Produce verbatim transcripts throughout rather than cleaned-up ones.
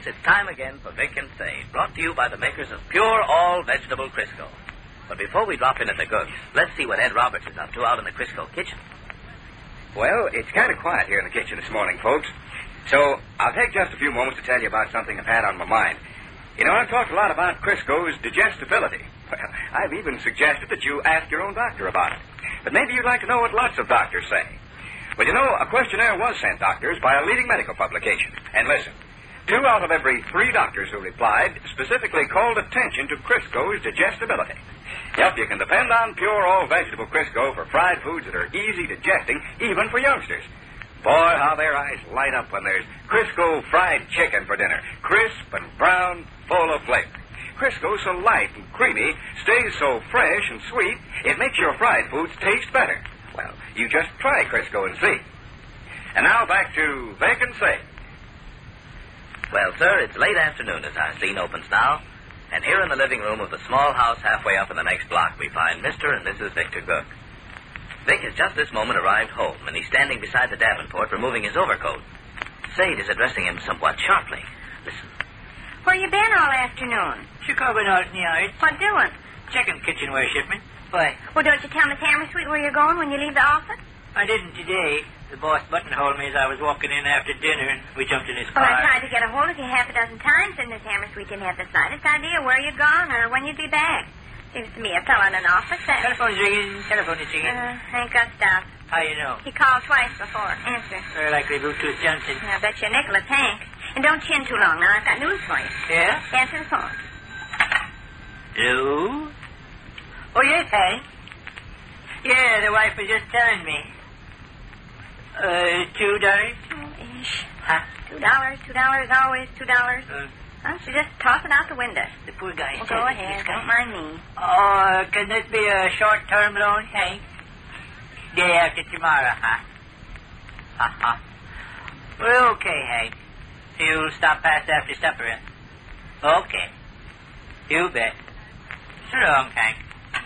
it's time again for Vic and Say, brought to you by the makers of pure all-vegetable Crisco. But before we drop in at the Goods, let's see what Ed Roberts is up to out in the Crisco kitchen. Well, it's kind of quiet here in the kitchen this morning, folks. So I'll take just a few moments to tell you about something I've had on my mind. You know, I've talked a lot about Crisco's digestibility. Well, I've even suggested that you ask your own doctor about it. But maybe you'd like to know what lots of doctors say. Well, you know, a questionnaire was sent doctors by a leading medical publication. And listen, two out of every three doctors who replied specifically called attention to Crisco's digestibility. Yep, you can depend on pure all-vegetable Crisco for fried foods that are easy digesting, even for youngsters. Boy, how their eyes light up when there's Crisco fried chicken for dinner. Crisp and brown, full of flavor. Crisco's so light and creamy, stays so fresh and sweet, it makes your fried foods taste better. Well, you just try Crisco and see. And now back to Vic and Say. Well, sir, it's late afternoon as our scene opens now. And here in the living room of the small house halfway up in the next block, we find Mister and Missus Victor Gook. Vic has just this moment arrived home, and he's standing beside the Davenport removing his overcoat. Sade is addressing him somewhat sharply. Listen. Where you been all afternoon? Chicago Norton Yard. What doing? Checking kitchenware shipment. Why? Well, don't you tell Miss Hammersweet where you're going when you leave the office? I didn't today. The boss buttonholed me as I was walking in after dinner, and we jumped in his car. Well, I tried to get a hold of you half a dozen times, and Miss Hammersweet didn't have the slightest idea where you'd gone or when you'd be back. Seems to me a fellow in an office that... Telephone's ringing. Telephone is ringing. Uh, ain't got stuff. How you know? He called twice before. Answer. Very likely Bluetooth Johnson. I bet you a nickel a tank. And don't chin too long. Now, I've got news for you. Yeah? Answer the phone. Hello? Oh, yes, Hank. Yeah, the wife was just telling me. Uh, two dollars? Oh, ish. Huh? Two dollars, two dollars, always two dollars. Uh, Huh? So just toss it out the window. the poor guy Well, said go it. ahead. This guy- Don't mind me. Oh, can this be a short-term loan, Hank? Day after tomorrow, huh? Uh-huh. Well, okay, Hank. You'll stop past after supper, huh? Okay. You bet. So long, Hank.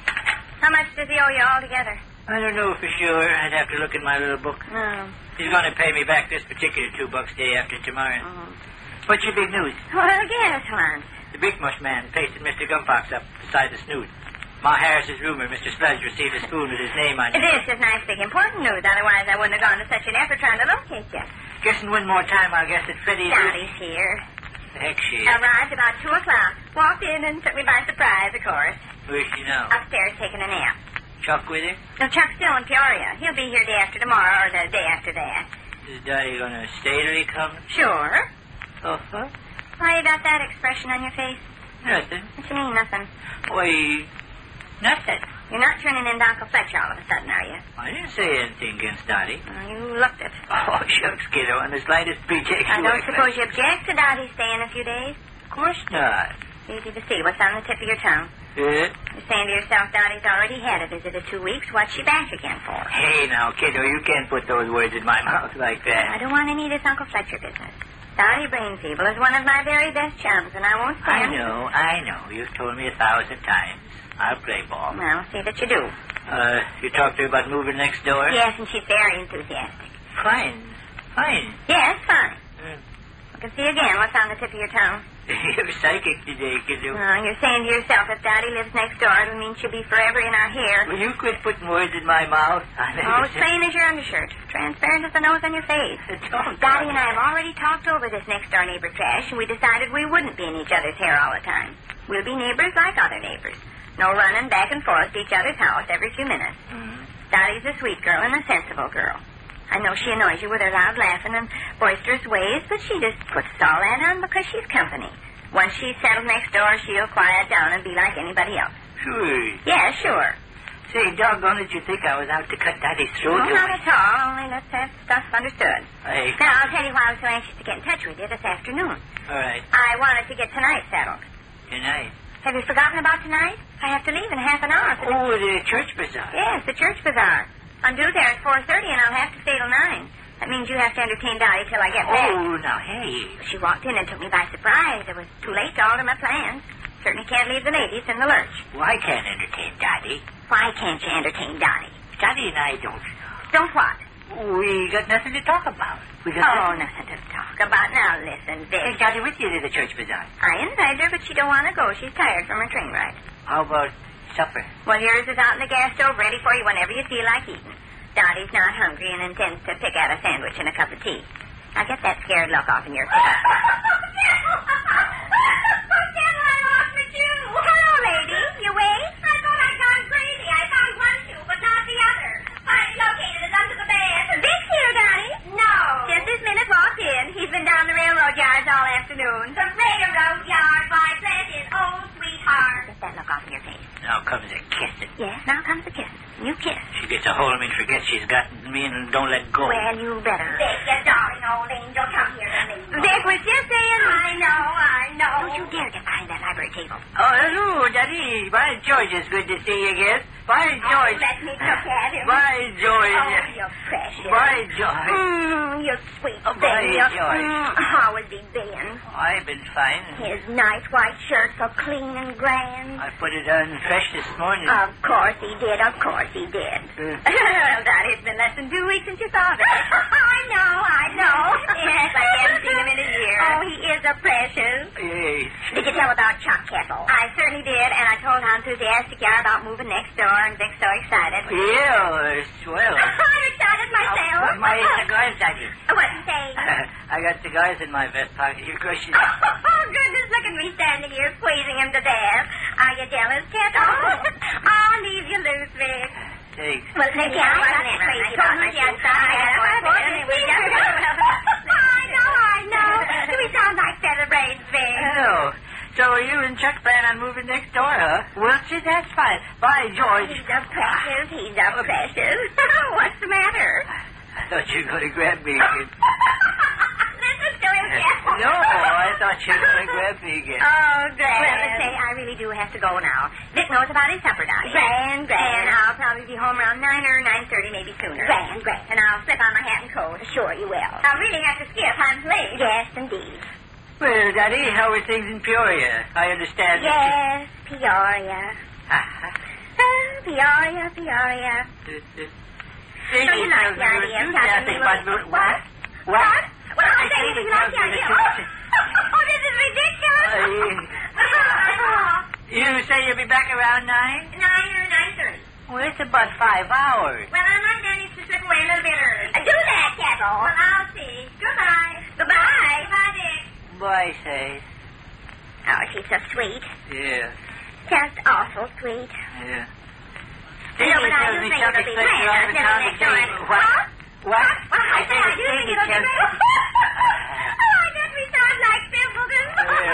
How much does he owe you altogether? I don't know for sure. I'd have to look in my little book. No. He's going to pay me back this particular two bucks day after tomorrow. Oh. What's your big news? Well, guess once. The Big Mush man pasted Mister Gumfox up beside the snoot. Ma Harris's rumor Mister Sludge received a spoon with his name on it. This is nice, big, important news. Otherwise, I wouldn't have gone to such an effort trying to locate you. Guessing one more time, I'll guess that Freddie's... Dottie's here. The heck she is. Arrived about two o'clock. Walked in and took me by surprise, of course. Where's she now? Upstairs taking a nap. Chuck with her? No, Chuck's still in Peoria. He'll be here day after tomorrow or the day after that. Is Dottie going to stay till he comes? Sure. Uh-huh. Why you got that expression on your face? Nothing. What you mean, nothing? Why, nothing. You're not turning into Uncle Fletcher all of a sudden, are you? I didn't say anything against Dottie. Well, you looked it. Oh, shucks, kiddo, on the slightest pretext. I you don't act suppose like- you object to Dottie staying a few days? Of course not. Easy to see. What's on the tip of your tongue? Yeah? You're saying to yourself, Dottie's already had a visit of two weeks. What's she back again for? Hey, now, kiddo, you can't put those words in my mouth like I that. don't want any of this Uncle Fletcher business. Dottie Brainfeeble is one of my very best chums, and I won't I stand... know, I know. You've told me a thousand times. I'll play ball. Well, see that you do. Uh, you talked to her about moving next door? Yes, and she's very enthusiastic. Fine. Fine. Yes, fine. Mm. I can see again what's on the tip of your tongue. You're psychic today, kiddo. Oh, you're saying to yourself, if Dottie lives next door, it'll mean she'll be forever in our hair. Will you quit putting words in my mouth? Oh, as plain as your undershirt. Transparent as the nose on your face. Don't Dottie and I have already talked over this next-door neighbor trash, and we decided we wouldn't be in each other's hair all the time. We'll be neighbors like other neighbors. No running back and forth to each other's house every few minutes. Mm-hmm. Dottie's a sweet girl and a sensible girl. I know she annoys you with her loud laughing and boisterous ways, but she just puts all that on because she's company. Once she's settled next door, she'll quiet down and be like anybody else. Sure. Yeah, sure. Say, doggone it, you think I was out to cut Dottie's throat? No, not at all. Only let's have stuff understood. Hey. Now, I'll tell you why I was so anxious to get in touch with you this afternoon. All right. I wanted to get tonight settled. Tonight. Have you forgotten about tonight? I have to leave in half an hour. For the... Oh, the church bazaar. Yes, the church bazaar. I'm due there at four thirty, and I'll have to stay till nine. That means you have to entertain Dottie till I get back. Oh, now, hey. She walked in and took me by surprise. It was too late to alter my plans. Certainly can't leave the ladies in the lurch. Well, I can't entertain Dottie. Why can't you entertain Dottie? Dottie and I don't. Don't what? We got nothing to talk about. We got Oh, nothing. nothing to talk about. Now, listen, Vic. Hey, got you with you to the church bazaar. I invited her, but she don't want to go. She's tired from her train ride. How about supper? Well, yours is out in the gas stove ready for you whenever you feel like eating. Dottie's not hungry and intends to pick out a sandwich and a cup of tea. Now, get that scared look off in your face. Hello, lady. You awake? I thought I'd gone crazy. I found one shoe, but not the other. I located it under the bed. Vic's here, Dottie. No. Just this minute walked in. He's been down the railroad yards all afternoon. The railroad yard, why, bless his old sweetheart. Get that look off in your face. Now comes a kissing. Yes, now comes the kiss. You kiss. She gets a hold of me and forgets she's got me and don't let go. Well, you better. Vic, you darling old angel, come here to me. Vic was just saying. I know, I know. Don't you dare get behind that library table. Oh, hello, Daddy. By George, it's good to see you again. By George. Oh, let me look at him. By George. Oh, you're precious. By George. Mmm, you sweet Oh, thing. by You- George. Mm, how has he been? I've been fine. His nice white shirt so clean and grand. I put it on fresh this morning. Of course he did. Of course he did. Uh. Well, Dottie, it's been less than two weeks since you saw him. I know, I know. Yes, I haven't seen him in a year. Oh, he is a precious. Yes. Did you tell about Chuck Kettle? I certainly did, and I told how enthusiastic you are about moving next door, and Vic's so excited. Yeah, swell. I'm excited myself. Oh, my cigars, Daddy. What'd you say? I got cigars in my vest pocket. Your question. Oh, goodness, look at me standing here squeezing him to death. Are you jealous, Kettle? I'll leave you loose, Vic. Thanks. Well, maybe I wasn't crazy about my shoes. I know, I know. Do we sound like feather braids, Vic? Oh, so you and Chuck plan on moving next door, huh? Well, see, that's fine. By George. He's a precious. He's a precious. What's the matter? I thought you were going to grab me again. Listen to him, Kettle. No, I thought you were going to grab me again. Oh, grand. Well, let's say I really do have to go now. Vic knows about his supper, Dottie. Grand, grand. And I'll probably be home around nine or nine thirty, maybe sooner. Grand, grand. And I'll slip on my hat and coat. Sure you will. I really have to skip. I'm late. Yes, indeed. Well, Daddy, how are things in Peoria? I understand. Yes, Peoria. Ah, Oh, Peoria, Peoria. So you like the idea of telling me about what- what? What? Well, I say you like the idea. Oh, this is ridiculous. You say you'll be back around nine? Nine or nine thirty. Well, it's about five hours. Well, I might manage to slip away a little bit early. Do that, Kettle. Well, I'll see. Goodbye. Goodbye. Goodbye, Dick. Boy, say. Oh, she's so sweet. Yeah, Just awful sweet. yeah. No, but I tells do me think Chuck it'll be expects you grand. out of Living town next today. door. What? What? Well, I say I do think it'll be Chuck- great. Oh, I guess we sound like simpletons.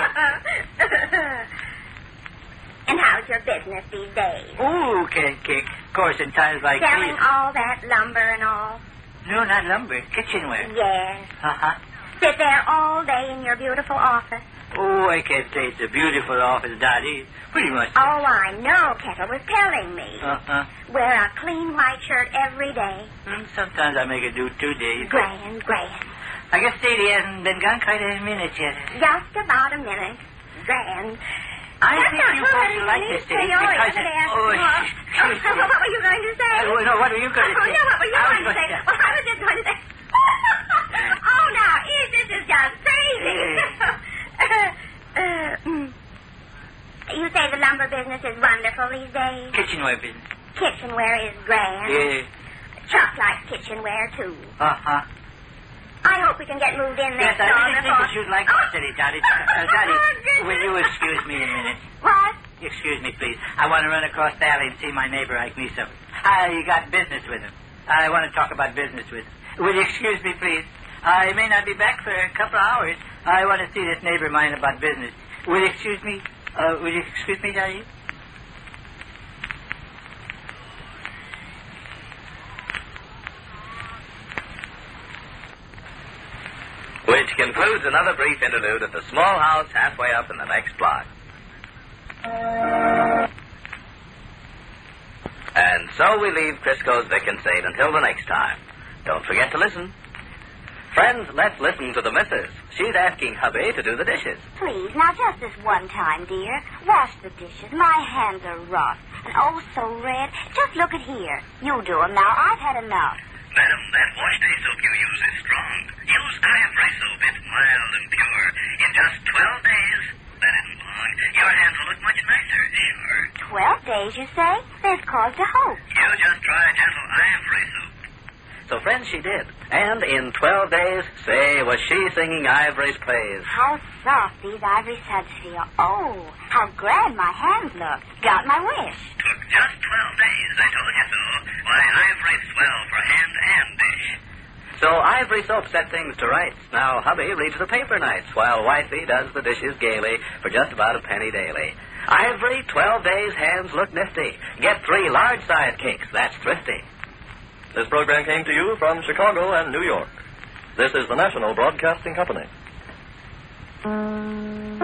And how's your business these days? Ooh, cake cake. Of course, in times like Selling these. all that lumber and all? No, not lumber. Kitchenware. Yes. Uh-huh. Sit there all day in your beautiful office. Oh, I can't say it's a beautiful office, Dottie. Pretty much. Oh, I know, Kettle was telling me. Uh-huh. Wear a clean white shirt every day. Mm, Sometimes I make it do two days. Grand, grand. I guess Sadie hasn't been gone quite a minute yet. Just about a minute. Grand. I That's think not you good. folks will like this, Sadie, Peoria, because... today. Oh, Well, sh- sh- sh- what were you going to say? Oh, no, what were you going to Oh, say? no, what were you I was going to say? going to- Well, I was just going to say... oh, now, Eve, this is just crazy. uh, mm. You say the lumber business is wonderful these days? Kitchenware business. Kitchenware is grand. Yeah. Chuck likes kitchenware, too. Uh-huh. I hope we can get moved in Yes, next I door really think before... that you'd like Oh. that, Sadie, Dottie. Uh, Dottie, Oh, goodness. will you excuse me a minute? What? Excuse me, please. I want to run across the alley and see my neighbor, Ike Newsom. I got business with him. I want to talk about business with him. Will you excuse me, please? I may not be back for a couple of hours. I want to see this neighbor of mine about business. Will you excuse me? Uh, will you excuse me, Daddy? Which concludes another brief interlude at the small house halfway up in the next block. And so we leave Crisco's Vic and Sade until the next time. Don't forget to listen. Friends, let's listen to the missus. She's asking hubby to do the dishes. Please, now just this one time, dear. Wash the dishes. My hands are rough and oh so red. Just look at here. You do 'em now. I've had enough. Madam, that wash day soap you use is strong. Use Ivory soap. It's mild and pure. In just twelve days, that isn't long, your hands will look much nicer, sure. Twelve days, you say? There's cause to hope. You just try gentle Ivory soap. So, friends, she did. And in twelve days, say, was she singing Ivory's praise. How soft these ivory suds feel. Oh, how grand my hands look. Got my wish. Took just twelve days, I told you so. Why, Ivory's swell for hand and dish. So Ivory soap set things to rights. Now hubby reads the paper nights, while wifey does the dishes gaily for just about a penny daily. Ivory, twelve days, hands look nifty. Get three large-sized cakes. That's thrifty. This program came to you from Chicago and New York. This is the National Broadcasting Company.